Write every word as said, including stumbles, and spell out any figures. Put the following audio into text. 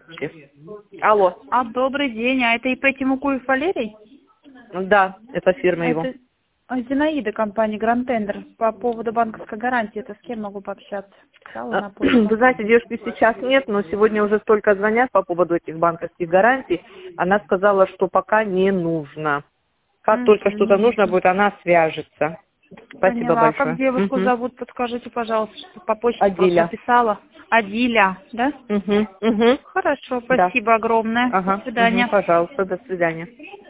Алло. А, добрый день. А это ИП Тимукуев Валерий? Да, это фирма его. Это а, Зинаида, компания Гранд Тендер. По поводу банковской гарантии. Это с кем могу пообщаться? Стала на почту. Вы знаете, девушки сейчас нет, но сегодня уже столько звонят по поводу этих банковских гарантий. Она сказала, что пока не нужно. Как только что-то нужно будет, она свяжется. Спасибо Поняла. А как большое. девушку Мгм. зовут? Подскажите, пожалуйста, что по почте Адиля. просто писала. Адиля, да? Угу, угу. Хорошо, Да. спасибо огромное. Ага. До свидания. Мгм, пожалуйста, до свидания.